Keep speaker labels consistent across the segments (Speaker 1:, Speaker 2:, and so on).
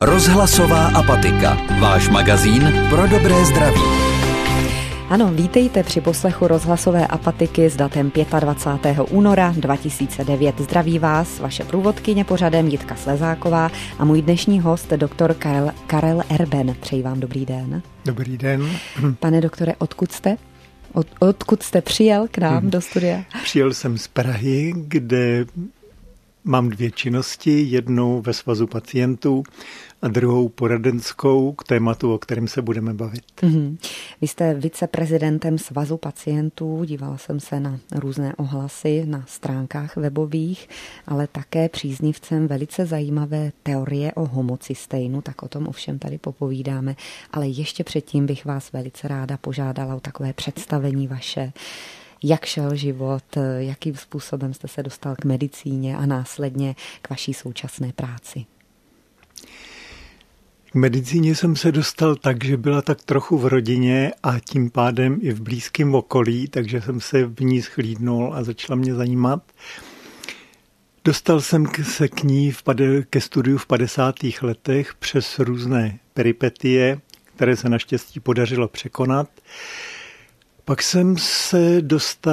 Speaker 1: Rozhlasová apatika. Váš magazín pro dobré zdraví.
Speaker 2: Ano, vítejte při poslechu rozhlasové apatiky s datem 25. února 2009. Zdraví vás vaše průvodkyně pořadem Jitka Slezáková a můj dnešní host, doktor Karel Erben. Přeji vám dobrý den.
Speaker 3: Dobrý den.
Speaker 2: Pane doktore, odkud jste? Odkud jste přijel k nám do studia?
Speaker 3: Přijel jsem z Prahy, kde mám dvě činnosti, jednou ve Svazu pacientů a druhou poradenskou k tématu, o kterém se budeme bavit.
Speaker 2: Vy jste viceprezidentem Svazu pacientů, dívala jsem se na různé ohlasy na stránkách webových, ale také příznivcem velice zajímavé teorie o homocysteinu, tak o tom ovšem tady popovídáme, ale ještě předtím bych vás velice ráda požádala o takové představení vaše. Jak šel život, jakým způsobem jste se dostal k medicíně a následně k vaší současné práci?
Speaker 3: K medicíně jsem se dostal tak, že byla tak trochu v rodině a tím pádem i v blízkém okolí, takže jsem se v ní schlídnul a začala mě zajímat. Dostal jsem se k ní ke studiu v 50. letech přes různé peripetie, které se naštěstí podařilo překonat. Pak jsem se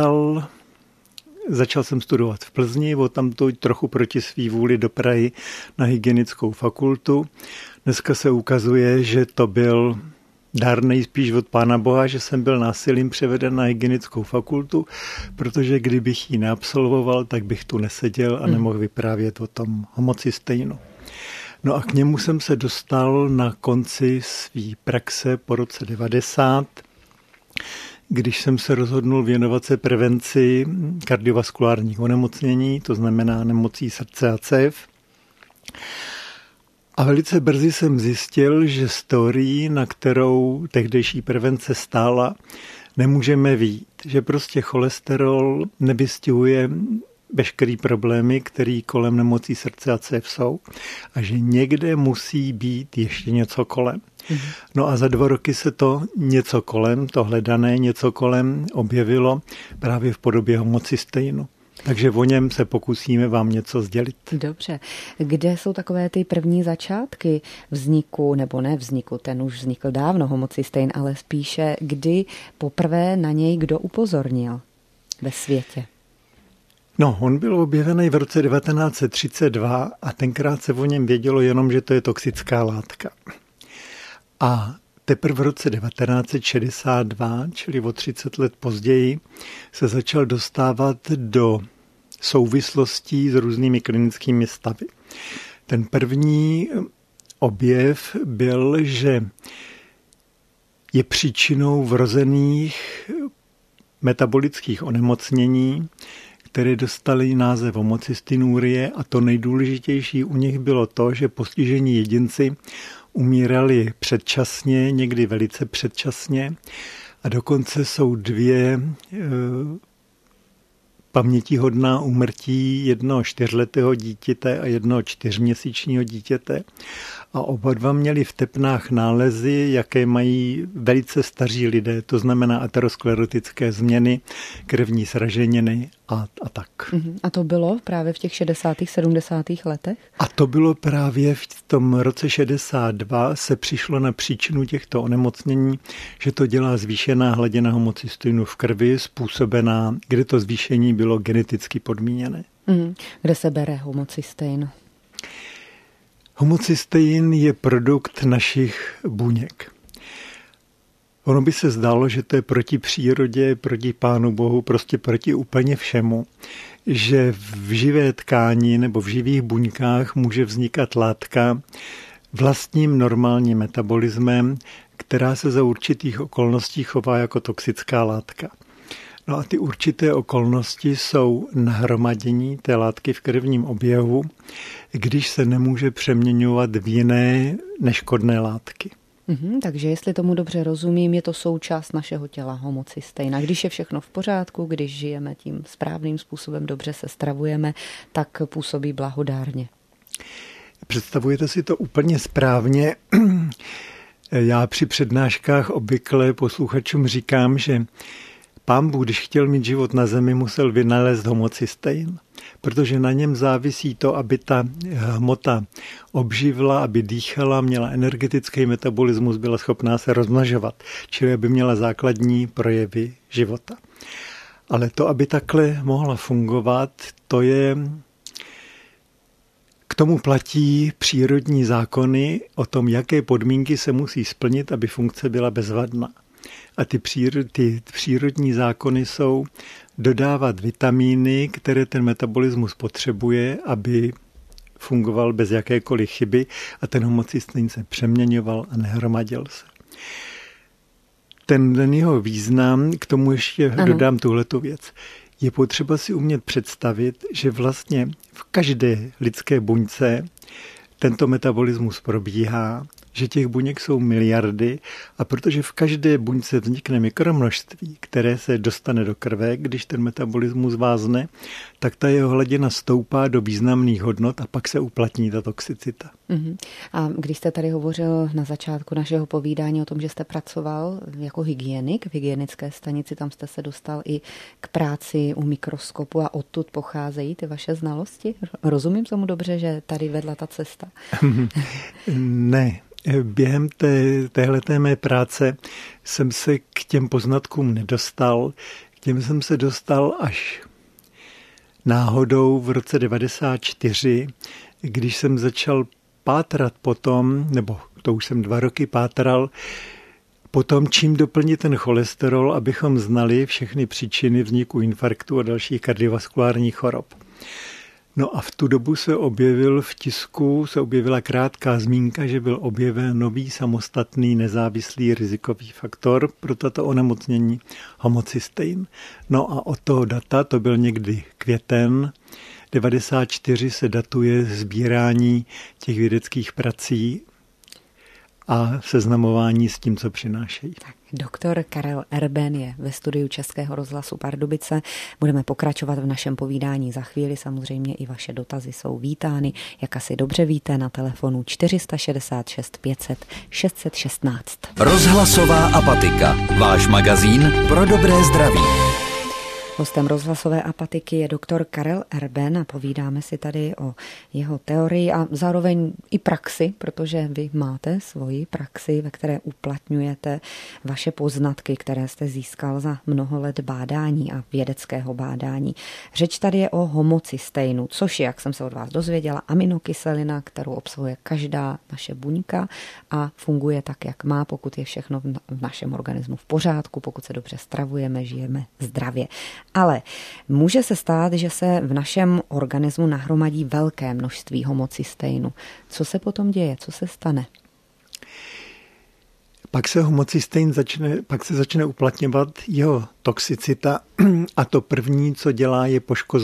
Speaker 3: začal jsem studovat v Plzni, odtamtud trochu proti svý vůli do Prahy na hygienickou fakultu. Dneska se ukazuje, že to byl dar nejspíš od Pána Boha, že jsem byl násilím převeden na hygienickou fakultu, protože kdybych ji neabsolvoval, tak bych tu neseděl a nemohl vyprávět o tom homocysteinu. No a k němu jsem se dostal na konci své praxe po roce 90, když jsem se rozhodnul věnovat se prevenci kardiovaskulárních onemocnění, to znamená nemocí srdce a cév. A velice brzy jsem zjistil, že z teorií, na kterou tehdejší prevence stála, nemůžeme vyjít. Že prostě cholesterol nevystihuje veškerý problémy, které kolem nemocí srdce a cév jsou a že někde musí být ještě něco kolem. No a za 2 roky se to něco kolem, to hledané něco kolem objevilo právě v podobě homocysteinu. Takže o něm se pokusíme vám něco sdělit.
Speaker 2: Dobře. Kde jsou takové ty první začátky vzniku, nebo ne vzniku, ten už vznikl dávno, homocystein, ale spíše kdy poprvé na něj kdo upozornil ve světě?
Speaker 3: No, on byl objevený v roce 1932 a tenkrát se o něm vědělo jenom, že to je toxická látka. A teprve v roce 1962, čili o 30 let později, se začal dostávat do souvislostí s různými klinickými stavy. Ten první objev byl, že je příčinou vrozených metabolických onemocnění, které dostaly název homocystinurie, a to nejdůležitější u nich bylo to, že postižení jedinci umírali předčasně, někdy velice předčasně, a dokonce jsou 2 pamětihodná úmrtí jednoho 4letého dítěte a jednoho 4měsíčního dítěte. A oba dva měli v tepnách nálezy, jaké mají velice staří lidé, to znamená aterosklerotické změny, krevní sraženiny a tak.
Speaker 2: A to bylo právě v těch 60. 70. letech?
Speaker 3: A to bylo právě v tom roce 62 se přišlo na příčinu těchto onemocnění, že to dělá zvýšená hladina homocysteinu v krvi, způsobená, kde to zvýšení bylo geneticky podmíněné.
Speaker 2: Kde se bere homocystein?
Speaker 3: Homocystein je produkt našich buněk. Ono by se zdálo, že to je proti přírodě, proti Pánu Bohu, prostě proti úplně všemu, že v živé tkáni nebo v živých buňkách může vznikat látka vlastním normálním metabolismem, která se za určitých okolností chová jako toxická látka. No a ty určité okolnosti jsou nahromadění té látky v krevním oběhu, když se nemůže přeměňovat v jiné neškodné látky.
Speaker 2: Takže jestli tomu dobře rozumím, je to součást našeho těla homocystein. A když je všechno v pořádku, když žijeme tím správným způsobem, dobře se stravujeme, tak působí blahodárně.
Speaker 3: Představujete si to úplně správně. Já při přednáškách obvykle posluchačům říkám, že Pán Bůh, když chtěl mít život na zemi, musel vynalézt homocystein, protože na něm závisí to, aby ta hmota obživla, aby dýchala, měla energetický metabolismus, byla schopná se rozmnožovat, čili aby měla základní projevy života. Ale to, aby takhle mohla fungovat, k tomu platí přírodní zákony o tom, jaké podmínky se musí splnit, aby funkce byla bezvadná. A ty přírodní zákony jsou dodávat vitamíny, které ten metabolismus potřebuje, aby fungoval bez jakékoliv chyby a ten homocystein se přeměňoval a nehromadil se. Ten jeho význam, k tomu ještě dodám tuhletu věc. Je potřeba si umět představit, že vlastně v každé lidské buňce tento metabolismus probíhá, že těch buněk jsou miliardy a protože v každé buňce vznikne mikromnožství, které se dostane do krve, když ten metabolismus vázne, tak ta jeho hladina stoupá do významných hodnot a pak se uplatní ta toxicita.
Speaker 2: A když jste tady hovořil na začátku našeho povídání o tom, že jste pracoval jako hygienik v hygienické stanici, tam jste se dostal i k práci u mikroskopu a odtud pocházejí ty vaše znalosti? Rozumím tomu dobře, že tady vedla ta cesta?
Speaker 3: Ne. Během téhleté mé práce jsem se k těm poznatkům nedostal. K těm jsem se dostal až náhodou v roce 1994, když jsem začal pátrat potom, nebo to už jsem 2 roky pátral, potom čím doplnit ten cholesterol, abychom znali všechny příčiny vzniku infarktu a dalších kardiovaskulárních chorob. No a v tu dobu se v tisku objevila krátká zmínka, že byl objeven nový samostatný nezávislý rizikový faktor pro tato onemocnění homocystein. No a od toho data, to byl někdy květen 1994, se datuje sbírání těch vědeckých prací a seznamování s tím, co přinášejí.
Speaker 2: Tak, doktor Karel Erben je ve studiu Českého rozhlasu Pardubice. Budeme pokračovat v našem povídání za chvíli. Samozřejmě i vaše dotazy jsou vítány. Jak asi dobře víte, na telefonu 466 500 616.
Speaker 1: Rozhlasová apatika. Váš magazín pro dobré zdraví.
Speaker 2: Hostem rozhlasové apatiky je doktor Karel Erben a povídáme si tady o jeho teorii a zároveň i praxi, protože vy máte svoji praxi, ve které uplatňujete vaše poznatky, které jste získal za mnoho let bádání a vědeckého bádání. Řeč tady je o homocysteinu, což je, jak jsem se od vás dozvěděla, aminokyselina, kterou obsahuje každá naše buňka a funguje tak, jak má, pokud je všechno v našem organismu v pořádku, pokud se dobře stravujeme, žijeme zdravě. Ale může se stát, že se v našem organismu nahromadí velké množství homocysteinu. Co se potom děje? Co se stane?
Speaker 3: Pak se homocystein začne uplatňovat jeho toxicita a to první, co dělá, je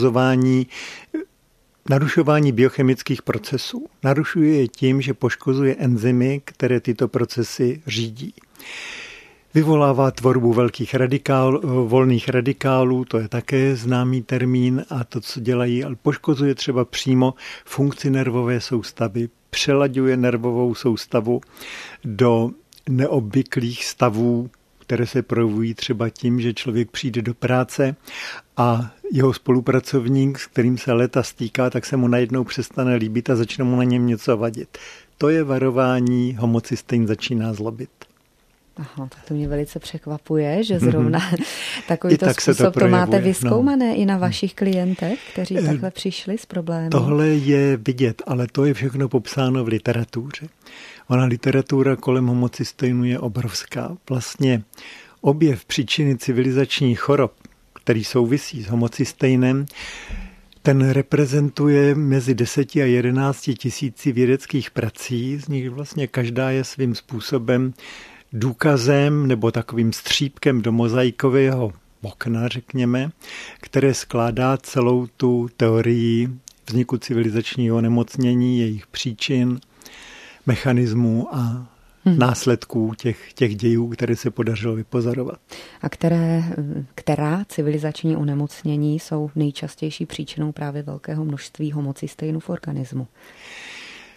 Speaker 3: narušování biochemických procesů. Narušuje je tím, že poškozuje enzymy, které tyto procesy řídí. Vyvolává tvorbu volných radikálů, to je také známý termín a to, co dělají, ale poškozuje třeba přímo funkci nervové soustavy, přelaďuje nervovou soustavu do neobvyklých stavů, které se projevují třeba tím, že člověk přijde do práce a jeho spolupracovník, s kterým se léta stýká, tak se mu najednou přestane líbit a začne mu na něm něco vadit. To je varování, homocystein začíná zlobit.
Speaker 2: Aha, tak to mě velice překvapuje, že zrovna takovýto způsob to máte vyzkoumané i na vašich klientech, kteří takhle přišli s problémy.
Speaker 3: Tohle je vidět, ale to je všechno popsáno v literatuře. Ona literatura kolem homocysteinu je obrovská. Vlastně objev příčiny civilizačních chorob, který souvisí s homocysteinem, ten reprezentuje mezi 10 a 11 tisíci vědeckých prací, z nich vlastně každá je svým způsobem důkazem nebo takovým střípkem do mozaikového okna, řekněme, které skládá celou tu teorii vzniku civilizačního onemocnění, jejich příčin, mechanismů a následků těch dějů, které se podařilo vypozorovat.
Speaker 2: A která civilizační onemocnění jsou nejčastější příčinou právě velkého množství homocysteinu v organismu?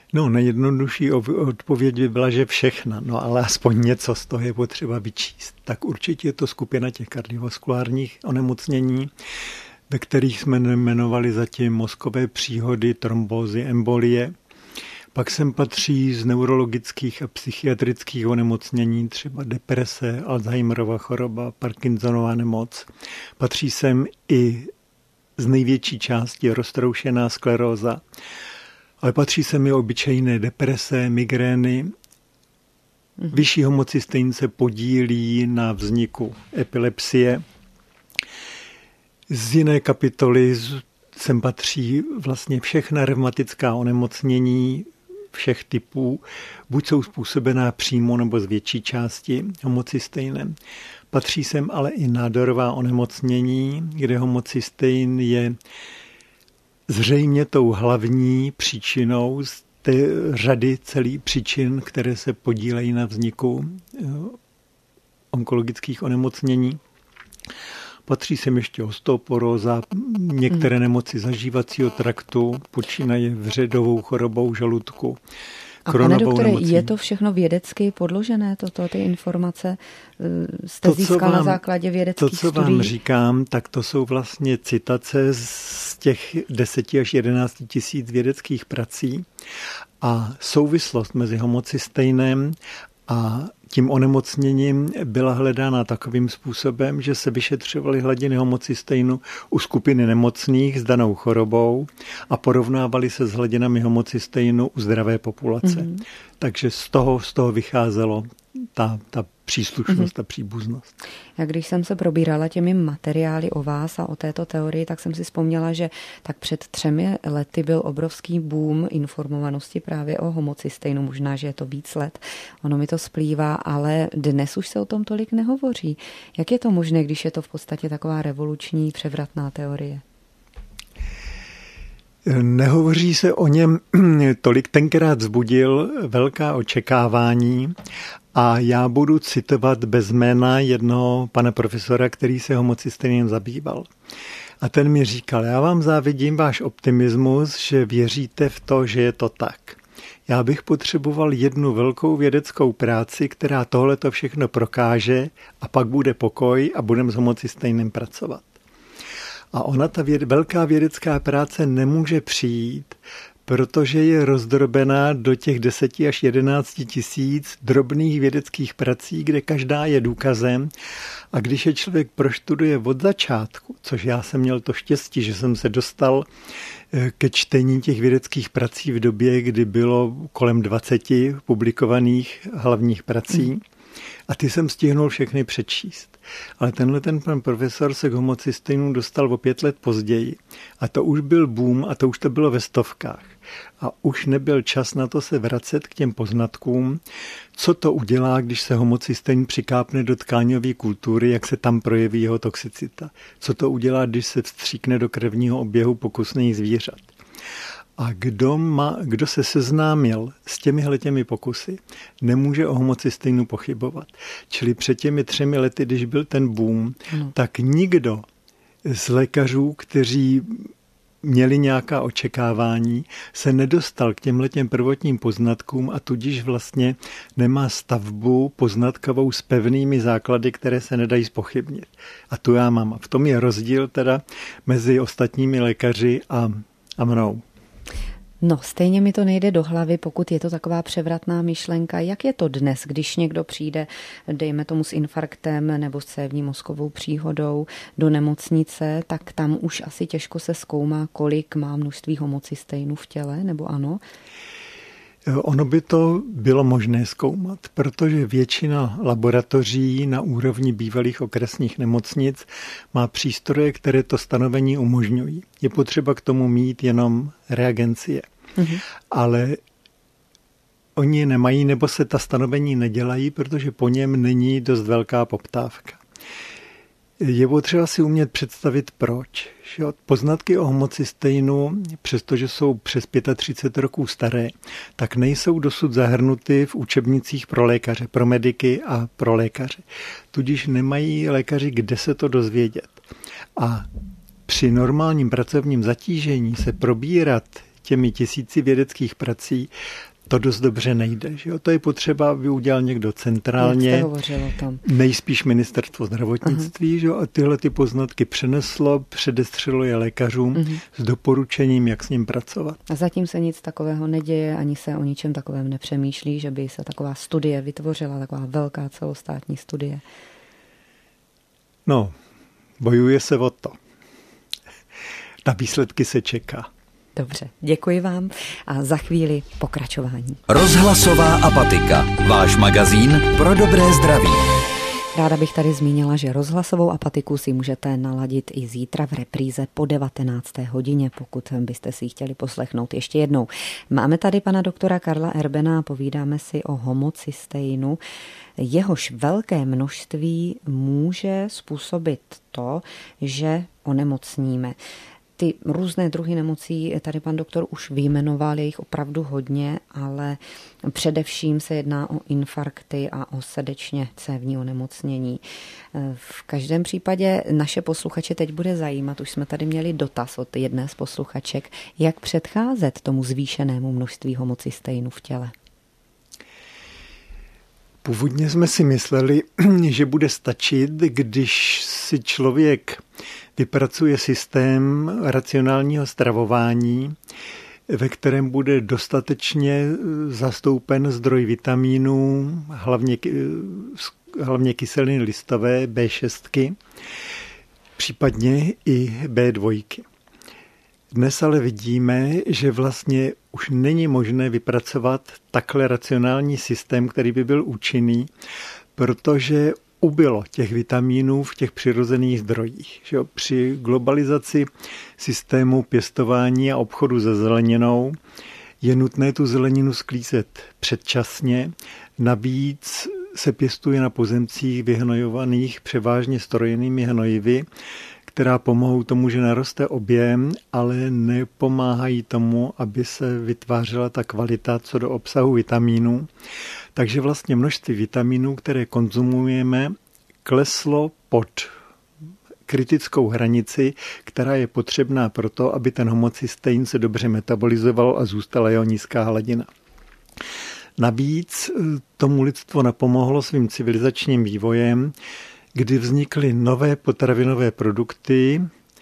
Speaker 3: No, nejjednodušší odpověď by byla, že všechna, no ale aspoň něco z toho je potřeba vyčíst. Tak určitě je to skupina těch kardiovaskulárních onemocnění, ve kterých jsme jmenovali zatím mozkové příhody, trombózy, embolie. Pak sem patří z neurologických a psychiatrických onemocnění, třeba deprese, Alzheimerova choroba, Parkinsonova nemoc. Patří sem i z největší části roztroušená skleróza, ale patří sem i obyčejné deprese, migrény. Vyšší homocystein se podílí na vzniku epilepsie. Z jiné kapitoly sem patří vlastně všechna revmatická onemocnění všech typů, buď jsou způsobená přímo nebo z větší části homocysteinem. Patří sem ale i nádorová onemocnění, kde homocystein je zřejmě tou hlavní příčinou z té řady celých příčin, které se podílejí na vzniku onkologických onemocnění. Patří sem ještě osteoporóza, některé nemoci zažívacího traktu, počínaje vředovou chorobou žaludku.
Speaker 2: A pane doktore, je to všechno vědecky podložené, ty informace jste získal na základě vědeckých studií?
Speaker 3: To, co vám říkám, tak to jsou vlastně citace z těch 10 až 11 tisíc vědeckých prací a souvislost mezi homocysteinem a tím onemocněním byla hledána takovým způsobem, že se vyšetřovaly hladiny homocysteinu u skupiny nemocných s danou chorobou a porovnávaly se s hladinami homocysteinu u zdravé populace. Takže z toho vycházelo ta příslušnost, ta příbuznost.
Speaker 2: Já když jsem se probírala těmi materiály o vás a o této teorii, tak jsem si vzpomněla, že tak před 3 lety byl obrovský boom informovanosti právě o homocysteinu. Možná, že je to víc let. Ono mi to splývá, ale dnes už se o tom tolik nehovoří. Jak je to možné, když je to v podstatě taková revoluční, převratná teorie?
Speaker 3: Nehovoří se o něm tolik, tenkrát vzbudil velká očekávání a já budu citovat bez jména jednoho pana profesora, který se homocysteinem zabýval. A ten mi říkal, já vám závidím váš optimismus, že věříte v to, že je to tak. Já bych potřeboval jednu velkou vědeckou práci, která tohleto všechno prokáže a pak bude pokoj a budeme s homocysteinem pracovat. A ona, ta velká vědecká práce nemůže přijít, protože je rozdrobená do těch 10 až 11 tisíc drobných vědeckých prací, kde každá je důkazem. A když je člověk proštuduje od začátku, což já jsem měl to štěstí, že jsem se dostal ke čtení těch vědeckých prací v době, kdy bylo kolem 20 publikovaných hlavních prací, a ty jsem stihnul všechny přečíst. Ale ten pan profesor se k homocysteinu dostal o 5 let později. A to už byl boom a to už to bylo ve stovkách. A už nebyl čas na to se vracet k těm poznatkům, co to udělá, když se homocystein přikápne do tkáňové kultury, jak se tam projeví jeho toxicita. Co to udělá, když se vstříkne do krevního oběhu pokusných zvířat. A kdo se seznámil s těmi pokusy, nemůže o homocysteinu pochybovat. Čili před těmi 3 lety, když byl ten boom, tak nikdo z lékařů, kteří měli nějaká očekávání, se nedostal k těmhletěm prvotním poznatkům a tudíž vlastně nemá stavbu poznatkovou s pevnými základy, které se nedají zpochybnit. A tu já mám. A v tom je rozdíl teda mezi ostatními lékaři a mnou.
Speaker 2: No, stejně mi to nejde do hlavy, pokud je to taková převratná myšlenka. Jak je to dnes, když někdo přijde, dejme tomu s infarktem nebo s cévní mozkovou příhodou do nemocnice, tak tam už asi těžko se zkoumá, kolik má množství homocysteinu v těle, nebo ano?
Speaker 3: Ono by to bylo možné zkoumat, protože většina laboratoří na úrovni bývalých okresních nemocnic má přístroje, které to stanovení umožňují. Je potřeba k tomu mít jenom reagencie. Ale oni je nemají, nebo se ta stanovení nedělají, protože po něm není dost velká poptávka. Je potřeba si umět představit proč. Poznatky o homocysteinu, přestože jsou přes 35 roků staré, tak nejsou dosud zahrnuty v učebnicích pro lékaře, pro mediky a pro lékaře. Tudíž nemají lékaři kde se to dozvědět. A při normálním pracovním zatížení se probírat těmi tisíci vědeckých prací, to dost dobře nejde. Že jo? To je potřeba, aby udělal někdo centrálně,
Speaker 2: jak jste hovořil o tom.
Speaker 3: Nejspíš ministerstvo zdravotnictví, že jo? A tyhle ty poznatky přeneslo, předestřelo je lékařům s doporučením, jak s ním pracovat.
Speaker 2: A zatím se nic takového neděje, ani se o ničem takovém nepřemýšlí, že by se taková studie vytvořila, taková velká celostátní studie.
Speaker 3: No, bojuje se o to. Na výsledky se čeká.
Speaker 2: Dobře, děkuji vám a za chvíli pokračování.
Speaker 1: Rozhlasová apatika. Váš magazín pro dobré zdraví.
Speaker 2: Ráda bych tady zmínila, že rozhlasovou apatiku si můžete naladit i zítra v repríze po 19. hodině, pokud byste si ji chtěli poslechnout ještě jednou. Máme tady pana doktora Karla Erbena a povídáme si o homocysteinu. Jehož velké množství může způsobit to, že onemocníme. Ty různé druhy nemocí tady pan doktor už vyjmenoval, je jich opravdu hodně, ale především se jedná o infarkty a o srdečně cévní onemocnění. V každém případě naše posluchače teď bude zajímat, už jsme tady měli dotaz od jedné z posluchaček, jak předcházet tomu zvýšenému množství homocysteinu v těle.
Speaker 3: Původně jsme si mysleli, že bude stačit, když si člověk vypracuje systém racionálního stravování, ve kterém bude dostatečně zastoupen zdroj vitamínů, hlavně kyseliny listové, B6, případně i B2. Dnes ale vidíme, že vlastně už není možné vypracovat takhle racionální systém, který by byl účinný, protože ubylo těch vitamínů v těch přirozených zdrojích. Že při globalizaci systému pěstování a obchodu se zeleninou je nutné tu zeleninu sklízet předčasně. Navíc se pěstuje na pozemcích vyhnojovaných převážně strojnými hnojivy, která pomohou tomu, že naroste objem, ale nepomáhají tomu, aby se vytvářela ta kvalita co do obsahu vitamínů. Takže vlastně množství vitamínů, které konzumujeme, kleslo pod kritickou hranici, která je potřebná pro to, aby ten homocystein se dobře metabolizoval a zůstala jeho nízká hladina. Navíc tomu lidstvo napomohlo svým civilizačním vývojem, kdy vznikly nové potravinové produkty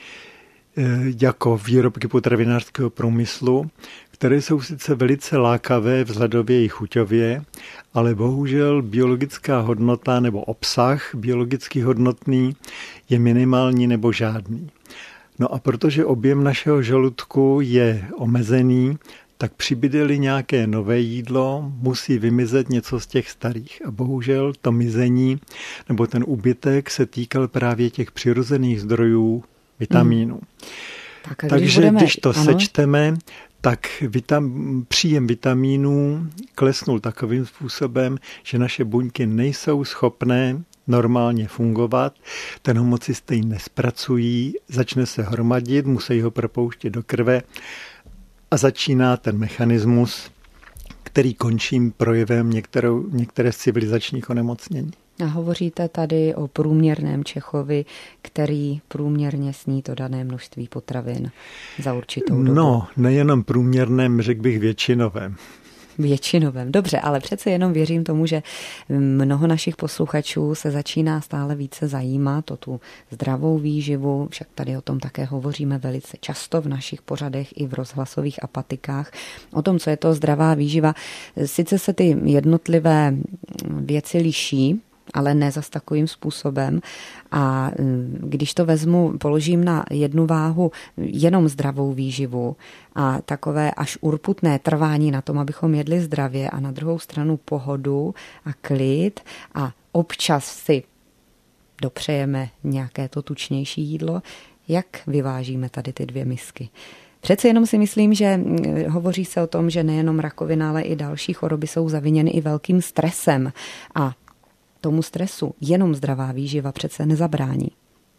Speaker 3: jako výrobky potravinářského průmyslu, které jsou sice velice lákavé vzhledově i chuťově, ale bohužel biologická hodnota nebo obsah biologicky hodnotný je minimální nebo žádný. No a protože objem našeho žaludku je omezený, tak přibyde-li nějaké nové jídlo, musí vymizet něco z těch starých. A bohužel to mizení nebo ten úbytek se týkal právě těch přirozených zdrojů vitamínů. Takže když to sečteme, tak příjem vitamínů klesnul takovým způsobem, že naše buňky nejsou schopné normálně fungovat, ten homocystein nespracují, začne se hromadit, musí ho propouštět do krve a začíná ten mechanismus, který končí projevem některé z civilizačních onemocnění.
Speaker 2: A hovoříte tady o průměrném Čechovi, který průměrně sní to dané množství potravin za určitou dobu.
Speaker 3: No, nejenom průměrném, řekl bych většinovém.
Speaker 2: Většinovém. Dobře, ale přece jenom věřím tomu, že mnoho našich posluchačů se začíná stále více zajímat o tu zdravou výživu, však tady o tom také hovoříme velice často v našich pořadech i v rozhlasových apatikách, o tom, co je to zdravá výživa. Sice se ty jednotlivé věci liší, ale ne zas takovým způsobem. A když to položím na jednu váhu jenom zdravou výživu a takové až urputné trvání na tom, abychom jedli zdravě a na druhou stranu pohodu a klid a občas si dopřejeme nějaké to tučnější jídlo, jak vyvážíme tady ty dvě misky? Přece jenom si myslím, že hovoří se o tom, že nejenom rakovina, ale i další choroby jsou zaviněny i velkým stresem a tomu stresu jenom zdravá výživa přece nezabrání.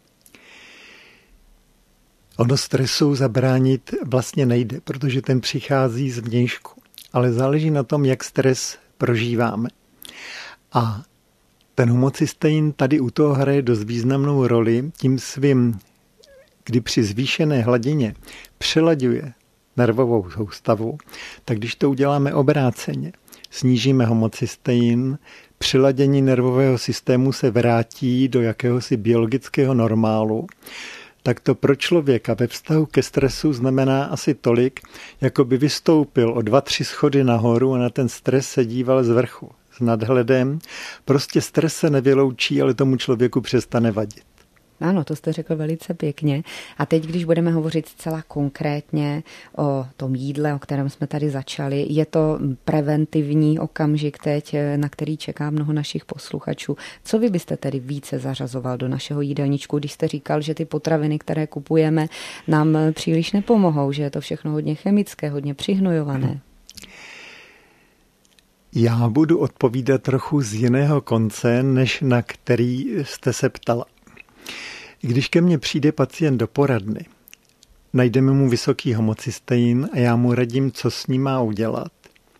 Speaker 3: Ono stresu zabránit vlastně nejde, protože ten přichází zvnějšku. Ale záleží na tom, jak stres prožíváme. A ten homocystein tady u toho hraje dost významnou roli tím svým, kdy při zvýšené hladině přelaďuje nervovou soustavu, tak když to uděláme obráceně, snížíme homocystein, přiladění nervového systému se vrátí do jakéhosi biologického normálu, tak to pro člověka ve vztahu ke stresu znamená asi tolik, jako by vystoupil o 2-3 schody nahoru a na ten stres se díval z vrchu, s nadhledem. Prostě stres se nevyloučí, ale tomu člověku přestane vadit.
Speaker 2: Ano, to jste řekl velice pěkně. A teď, když budeme hovořit zcela konkrétně o tom jídle, o kterém jsme tady začali, je to preventivní okamžik teď, na který čeká mnoho našich posluchačů. Co vy byste tedy více zařazoval do našeho jídelníčku, když jste říkal, že ty potraviny, které kupujeme, nám příliš nepomohou, že je to všechno hodně chemické, hodně přihnojované?
Speaker 3: Já budu odpovídat trochu z jiného konce, než na který jste se ptala. Když ke mně přijde pacient do poradny, najdeme mu vysoký homocystein a já mu radím, co s ním má udělat,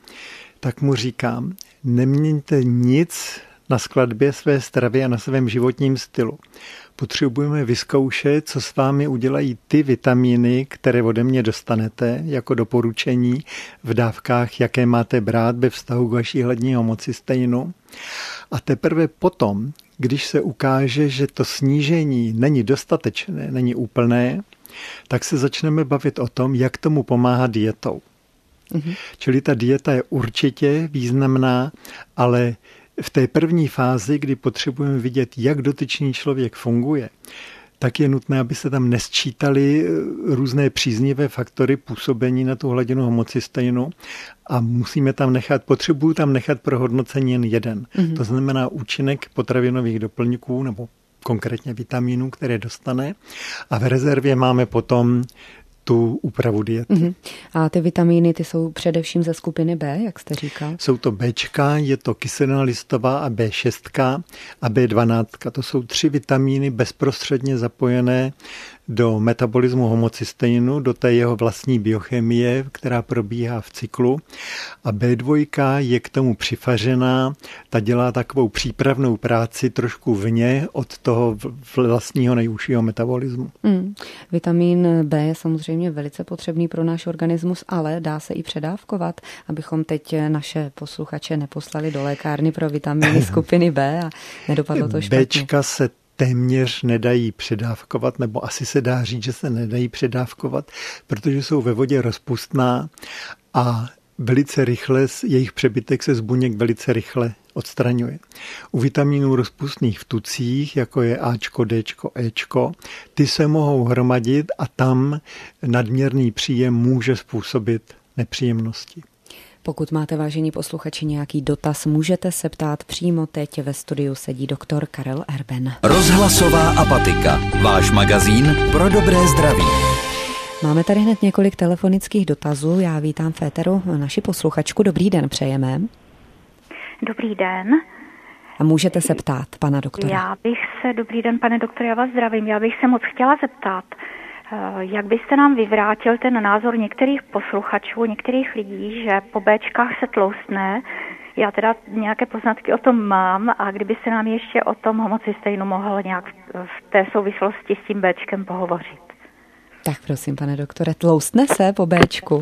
Speaker 3: tak mu říkám, neměňte nic na skladbě své stravy a na svém životním stylu. Potřebujeme vyzkoušet, co s vámi udělají ty vitamíny, které ode mě dostanete jako doporučení v dávkách, jaké máte brát ve vztahu k vaší hladní homocysteinu. A teprve potom, když se ukáže, že to snížení není dostatečné, není úplné, tak se začneme bavit o tom, jak tomu pomáhá dietou. Čili ta dieta je určitě významná, ale v té první fázi, kdy potřebujeme vidět, jak dotyčný člověk funguje, tak je nutné, aby se tam nesčítaly různé příznivé faktory působení na tu hladinu homocysteinu a potřebuju tam nechat pro hodnocení jen jeden. To znamená účinek potravinových doplňků nebo konkrétně vitamínů, které dostane a v rezervě máme potom tu úpravu diety.
Speaker 2: A ty vitamíny, ty jsou především ze skupiny B, jak jste říkal?
Speaker 3: Jsou to Bčka, je to kyselina listová a B6 a B12. To jsou 3 vitamíny bezprostředně zapojené do metabolismu homocysteinu, do té jeho vlastní biochemie, která probíhá v cyklu. A B2 je k tomu přifařená, ta dělá takovou přípravnou práci trošku vně od toho vlastního nejužšího metabolismu.
Speaker 2: Vitamin B je samozřejmě velice potřebný pro náš organismus, ale dá se i předávkovat, abychom teď naše posluchače neposlali do lékárny pro vitamíny skupiny B a nedopadlo to špatně.
Speaker 3: Bčka se téměř nedají předávkovat, nebo asi se dá říct, že se nedají předávkovat, protože jsou ve vodě rozpustná a velice rychle, jejich přebytek se z buněk velice rychle odstraňuje. U vitamínů rozpustných v tucích, jako je Ačko, Dčko, Ečko, ty se mohou hromadit a tam nadměrný příjem může způsobit nepříjemnosti.
Speaker 2: Pokud máte, vážení posluchači, nějaký dotaz, můžete se ptát přímo teď. Ve studiu sedí doktor Karel Erben.
Speaker 1: Rozhlasová apatika. Váš magazín pro dobré zdraví.
Speaker 2: Máme tady hned několik telefonických dotazů. Já vítám v éteru naši posluchačku. Dobrý den přejeme.
Speaker 4: Dobrý den.
Speaker 2: A můžete se ptát, pana doktora.
Speaker 4: Dobrý den, pane doktore, já vás zdravím. Já bych se moc chtěla zeptat, jak byste nám vyvrátil ten názor některých posluchačů, některých lidí, že po Bčkách se tloustne. Já teda nějaké poznatky o tom mám a kdybyste nám ještě o tom homocysteinu mohl nějak v té souvislosti s tím Bčkem pohovořit.
Speaker 2: Tak prosím, pane doktore, tloustne se po Bčku?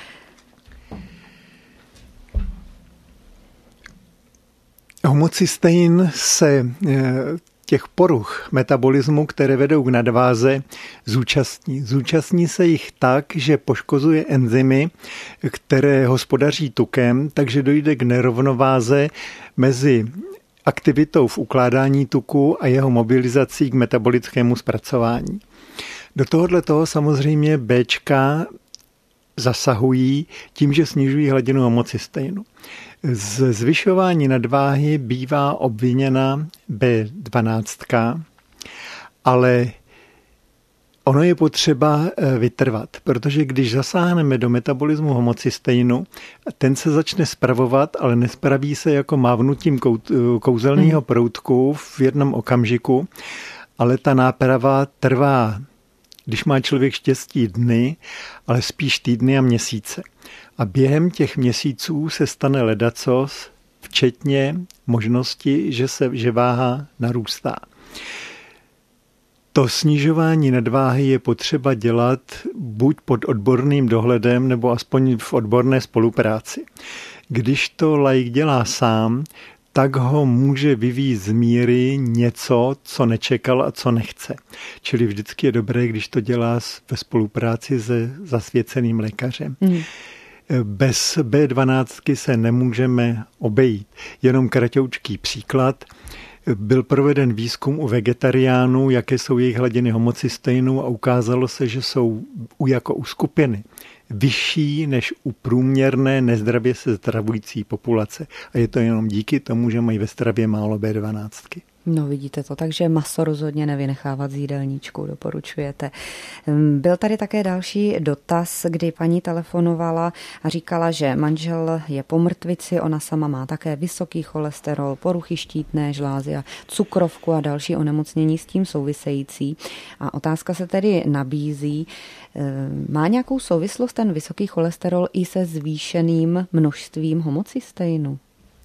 Speaker 3: Homocystein se těch poruch metabolismu, které vedou k nadváze, zúčastní. Zúčastní se jich tak, že poškozuje enzymy, které hospodaří tukem, takže dojde k nerovnováze mezi aktivitou v ukládání tuku a jeho mobilizací k metabolickému zpracování. Do tohoto samozřejmě Bčka zasahují tím, že snižují hladinu homocysteinu. Z zvyšování nadváhy bývá obviněna B12, ale ono je potřeba vytrvat, protože když zasáhneme do metabolismu homocysteinu, ten se začne spravovat, ale nespraví se jako mávnutím kouzelného proutku v jednom okamžiku, ale ta náprava trvá, když má člověk štěstí, dny, ale spíš týdny a měsíce. A během těch měsíců se stane ledacos, včetně možnosti, že váha narůstá. To snižování nadváhy je potřeba dělat buď pod odborným dohledem, nebo aspoň v odborné spolupráci. Když to laik dělá sám, tak ho může vyvít z míry něco, co nečekal a co nechce. Čili vždycky je dobré, když to dělá ve spolupráci se zasvěceným lékařem. Bez B12 se nemůžeme obejít. Jenom kratoučký příklad. Byl proveden výzkum u vegetariánů, jaké jsou jejich hladiny homocysteinů a ukázalo se, že jsou jako u skupiny vyšší než u průměrné nezdravě se zdravující populace. A je to jenom díky tomu, že mají ve stravě málo B12.
Speaker 2: No vidíte to, takže maso rozhodně nevynechávat z jídelníčku, doporučujete. Byl tady také další dotaz, kdy paní telefonovala a říkala, že manžel je po mrtvici, ona sama má také vysoký cholesterol, poruchy štítné žlázy a cukrovku a další onemocnění s tím související. A otázka se tedy nabízí, má nějakou souvislost ten vysoký cholesterol i se zvýšeným množstvím homocysteinu?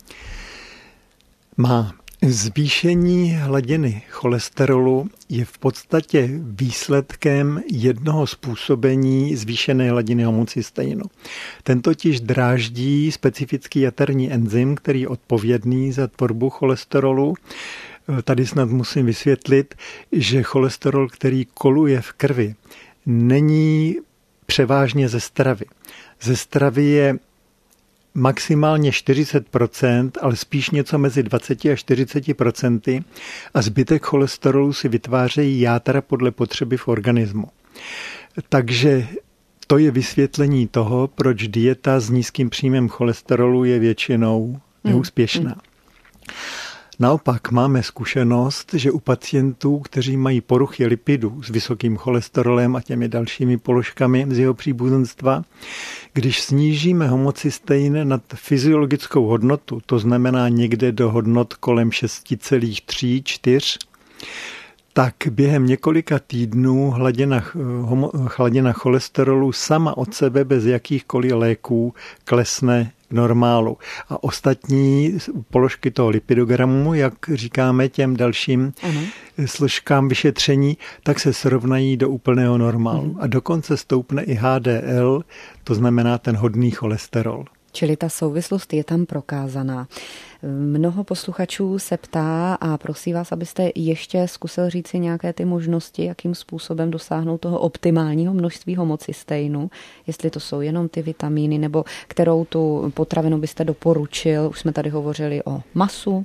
Speaker 3: Má. Zvýšení hladiny cholesterolu je v podstatě výsledkem jednoho způsobení zvýšené hladiny homocysteinu. Ten totiž dráždí specifický jaterní enzym, který je odpovědný za tvorbu cholesterolu. Tady snad musím vysvětlit, že cholesterol, který koluje v krvi, není převážně ze stravy. Ze stravy je maximálně 40%, ale spíš něco mezi 20 a 40% a zbytek cholesterolu si vytvářejí játra podle potřeby v organismu. Takže to je vysvětlení toho, proč dieta s nízkým příjmem cholesterolu je většinou neúspěšná. Naopak máme zkušenost, že u pacientů, kteří mají poruchy lipidů s vysokým cholesterolem a těmi dalšími položkami z jeho příbuzenstva, když snížíme homocystein nad fyziologickou hodnotu, to znamená někde do hodnot kolem 6,3-4, tak během několika týdnů hladina cholesterolu sama od sebe bez jakýchkoliv léků klesne k normálu. A ostatní položky toho lipidogramu, jak říkáme těm dalším složkám vyšetření, tak se srovnají do úplného normálu. A dokonce stoupne i HDL, to znamená ten hodný cholesterol.
Speaker 2: Čili ta souvislost je tam prokázaná. Mnoho posluchačů se ptá a prosí vás, abyste ještě zkusil říct si nějaké ty možnosti, jakým způsobem dosáhnout toho optimálního množství homocysteinu, jestli to jsou jenom ty vitamíny, nebo kterou tu potravinu byste doporučil. Už jsme tady hovořili o masu.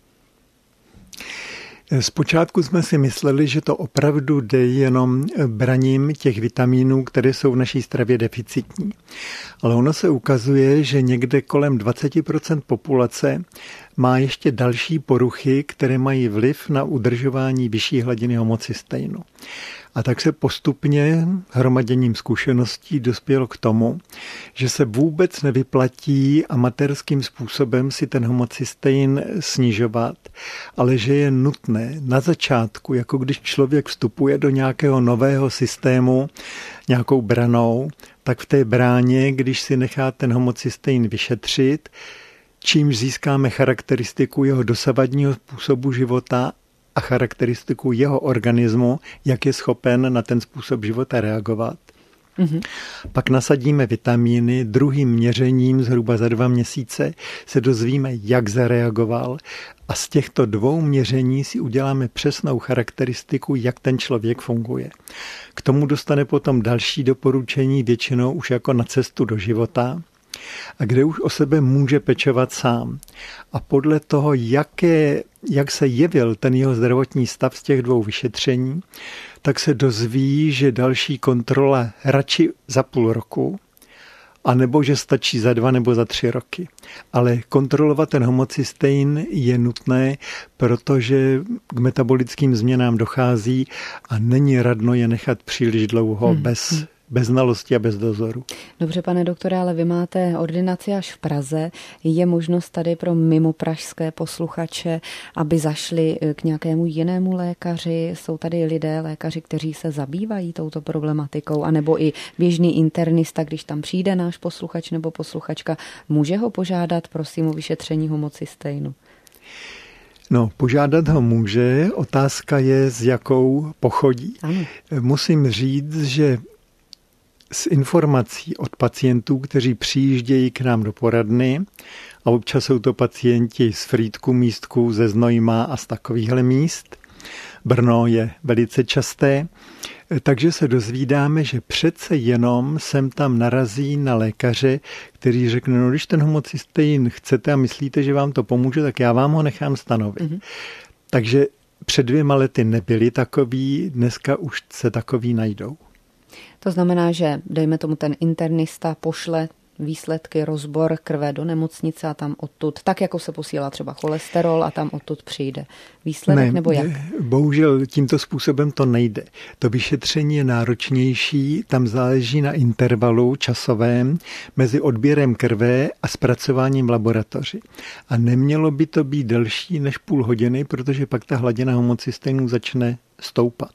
Speaker 3: Zpočátku jsme si mysleli, že to opravdu jde jenom braním těch vitamínů, které jsou v naší stravě deficitní. Ale ono se ukazuje, že někde kolem 20% populace má ještě další poruchy, které mají vliv na udržování vyšší hladiny homocysteinu. A tak se postupně hromaděním zkušeností dospělo k tomu, že se vůbec nevyplatí amatérským způsobem si ten homocystein snižovat, ale že je nutné na začátku, jako když člověk vstupuje do nějakého nového systému, nějakou branou, tak v té bráně, když si nechá ten homocystein vyšetřit, čímž získáme charakteristiku jeho dosavadního způsobu života a charakteristiku jeho organismu, jak je schopen na ten způsob života reagovat. Pak nasadíme vitamíny, druhým měřením zhruba za 2 měsíce se dozvíme, jak zareagoval a z těchto 2 měření si uděláme přesnou charakteristiku, jak ten člověk funguje. K tomu dostane potom další doporučení, většinou už jako na cestu do života, a kde už o sebe může pečovat sám. A podle toho, jak se jevil ten jeho zdravotní stav z těch 2 vyšetření, tak se dozví, že další kontrola radši za půl roku, anebo že stačí za 2 nebo za 3 roky. Ale kontrolovat ten homocystein je nutné, protože k metabolickým změnám dochází a není radno je nechat příliš dlouho bez znalosti a bez dozoru.
Speaker 2: Dobře, pane doktore, ale vy máte ordinaci až v Praze. Je možnost tady pro mimopražské posluchače, aby zašli k nějakému jinému lékaři? Jsou tady lékaři, kteří se zabývají touto problematikou, anebo i běžný internista, když tam přijde náš posluchač nebo posluchačka, může ho požádat, prosím, o vyšetření homocysteinu?
Speaker 3: No, požádat ho může, otázka je, s jakou pochodí.
Speaker 2: Ano.
Speaker 3: Musím říct, že z informací od pacientů, kteří přijíždějí k nám do poradny, a občas jsou to pacienti z Frýdku, Místku, ze Znojma a z takovýchhle míst, Brno je velice časté, takže se dozvídáme, že přece jenom sem tam narazí na lékaře, který řekne, no když ten homocystein chcete a myslíte, že vám to pomůže, tak já vám ho nechám stanovit. Takže před 2 lety nebyli takový, dneska už se takový najdou.
Speaker 2: To znamená, že dejme tomu ten internista pošle výsledky, rozbor krve do nemocnice a tam odtud, tak jako se posílá třeba cholesterol a tam odtud přijde výsledek, nebo jak?
Speaker 3: Bohužel tímto způsobem to nejde. To vyšetření je náročnější, tam záleží na intervalu časovém mezi odběrem krve a zpracováním v laboratoři. A nemělo by to být delší než půl hodiny, protože pak ta hladina homocysteinu začne stoupat.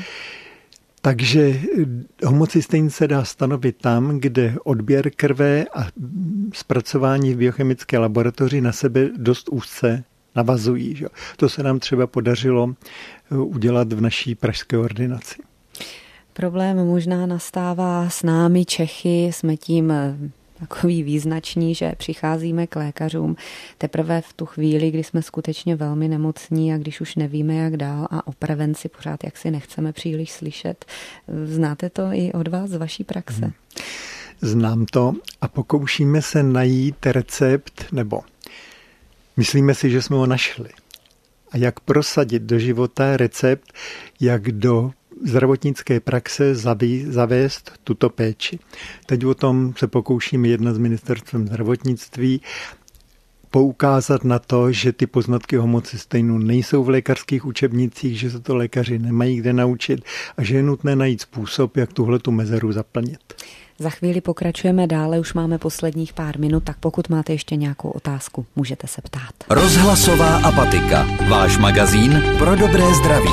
Speaker 3: Takže homocystein se dá stanovit tam, kde odběr krve a zpracování v biochemické laboratoři na sebe dost úzce navazují. Že? To se nám třeba podařilo udělat v naší pražské ordinaci.
Speaker 2: Problém možná nastává s námi Čechy, jsme tím takový význační, že přicházíme k lékařům teprve v tu chvíli, kdy jsme skutečně velmi nemocní a když už nevíme, jak dál a o prevenci pořád jaksi nechceme příliš slyšet. Znáte to i od vás z vaší praxe?
Speaker 3: Znám to a pokoušíme se najít recept, nebo myslíme si, že jsme ho našli. A jak prosadit do života recept, jak do zdravotnické praxe zavést tuto péči. Teď o tom se pokoušíme jednat s ministerstvem zdravotnictví, poukázat na to, že ty poznatky homocysteinu nejsou v lékařských učebnicích, že se to lékaři nemají kde naučit a že je nutné najít způsob, jak tuhletu mezeru zaplnit.
Speaker 2: Za chvíli pokračujeme dále, už máme posledních pár minut, tak pokud máte ještě nějakou otázku, můžete se ptát.
Speaker 1: Rozhlasová apatika, váš magazín pro dobré zdraví.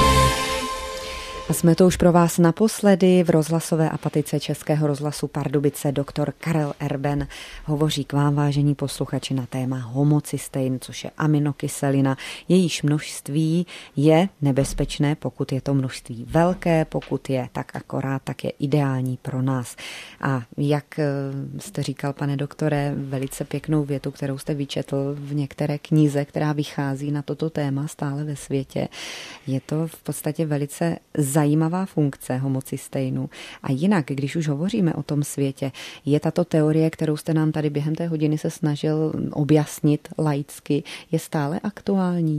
Speaker 2: A jsme to už pro vás naposledy v rozhlasové apatice Českého rozhlasu Pardubice. Doktor Karel Erben hovoří k vám, vážení posluchači, na téma homocystein, což je aminokyselina. Jejíž množství je nebezpečné, pokud je to množství velké, pokud je tak akorát, tak je ideální pro nás. A jak jste říkal, pane doktore, velice pěknou větu, kterou jste vyčetl v některé knize, která vychází na toto téma stále ve světě. Je to v podstatě velice zajímavá funkce homocysteinu. A jinak, když už hovoříme o tom světě, je tato teorie, kterou jste nám tady během té hodiny se snažil objasnit laicky, je stále aktuální?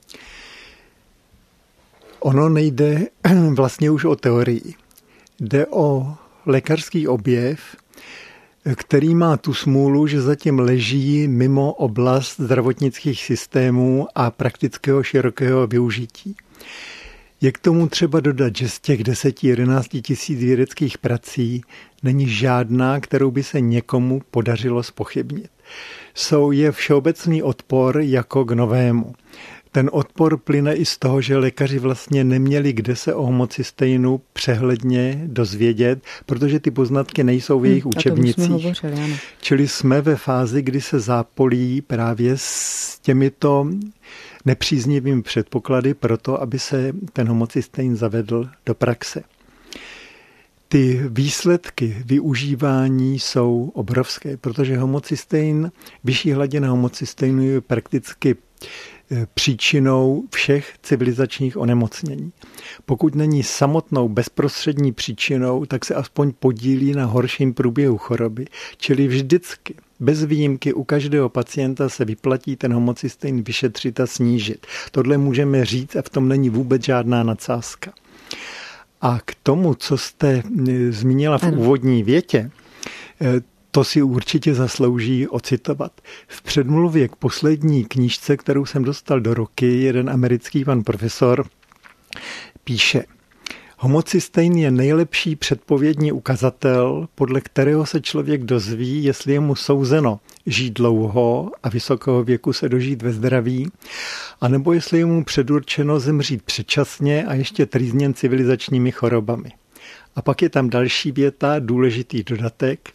Speaker 3: Ono nejde vlastně už o teorii. Jde o lékařský objev, který má tu smůlu, že zatím leží mimo oblast zdravotnických systémů a praktického širokého využití. Je k tomu třeba dodat, že z těch 10-11 tisíc vědeckých prací není žádná, kterou by se někomu podařilo zpochybnit. Je všeobecný odpor jako k novému. Ten odpor plyne i z toho, že lékaři vlastně neměli kde se o homocysteinu přehledně dozvědět, protože ty poznatky nejsou v jejich učebnicích. Čili jsme ve fázi, kdy se zápolí právě s těmito nepříznivými předpoklady pro to, aby se ten homocystein zavedl do praxe. Ty výsledky využívání jsou obrovské, protože vyšší hladina homocysteinu je prakticky příčinou všech civilizačních onemocnění. Pokud není samotnou bezprostřední příčinou, tak se aspoň podílí na horším průběhu choroby. Čili vždycky, bez výjimky, u každého pacienta se vyplatí ten homocystein vyšetřit a snížit. Tohle můžeme říct a v tom není vůbec žádná nadsázka. A k tomu, co jste zmínila v úvodní větě, to si určitě zaslouží ocitovat. V předmluvě k poslední knížce, kterou jsem dostal do ruky, jeden americký pan profesor píše: homocystein je nejlepší předpovědní ukazatel, podle kterého se člověk dozví, jestli je mu souzeno žít dlouho a vysokého věku se dožít ve zdraví, anebo jestli je mu předurčeno zemřít předčasně a ještě trýzněn civilizačními chorobami. A pak je tam další věta, důležitý dodatek: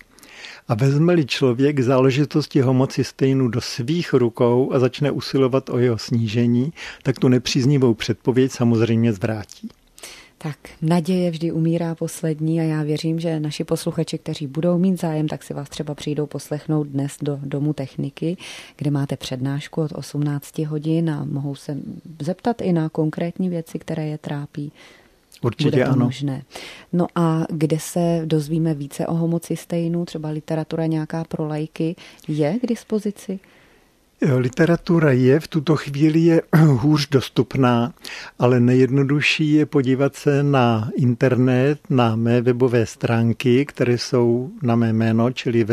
Speaker 3: A vezme-li člověk záležitosti homocystejnu do svých rukou a začne usilovat o jeho snížení, tak tu nepříznivou předpověď samozřejmě zvrátí.
Speaker 2: Tak naděje vždy umírá poslední a já věřím, že naši posluchači, kteří budou mít zájem, tak si vás třeba přijdou poslechnout dnes do Domu techniky, kde máte přednášku od 18 hodin a mohou se zeptat i na konkrétní věci, které je trápí.
Speaker 3: Určitě
Speaker 2: Bude to
Speaker 3: ano.
Speaker 2: možné. No a kde se dozvíme více o homocystejnu, třeba literatura nějaká pro laiky, je k dispozici?
Speaker 3: Literatura je, v tuto chvíli je hůř dostupná, ale nejjednodušší je podívat se na internet, na mé webové stránky, které jsou na mé jméno, čili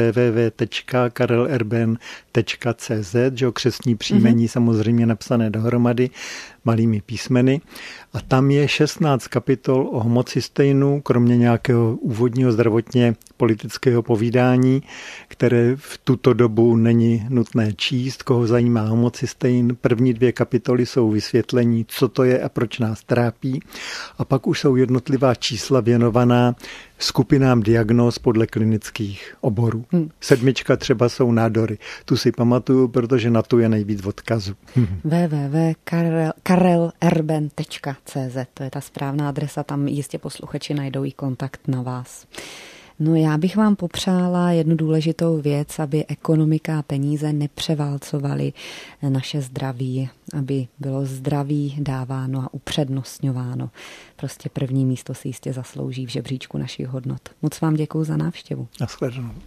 Speaker 3: www.karelrben.cz, křestní příjmení samozřejmě napsané dohromady malými písmeny. A tam je 16 kapitol o homocystejnu, kromě nějakého úvodního zdravotně politického povídání, které v tuto dobu není nutné číst. Koho zajímá homocystejn, první 2 kapitoly jsou vysvětlení, co to je a proč nás trápí. A pak už jsou jednotlivá čísla věnovaná skupinám diagnóz podle klinických oborů. 7 třeba jsou nádory. Tu si pamatuju, protože na tu je nejvíc odkazu.
Speaker 2: www.karelrben.cz, to je ta správná adresa, tam jistě posluchači najdou i kontakt na vás. No já bych vám popřála jednu důležitou věc, aby ekonomika a peníze nepřeválcovaly naše zdraví, aby bylo zdraví dáváno a upřednostňováno. Prostě první místo si jistě zaslouží v žebříčku našich hodnot. Moc vám děkuju za návštěvu.
Speaker 3: Nashledanou.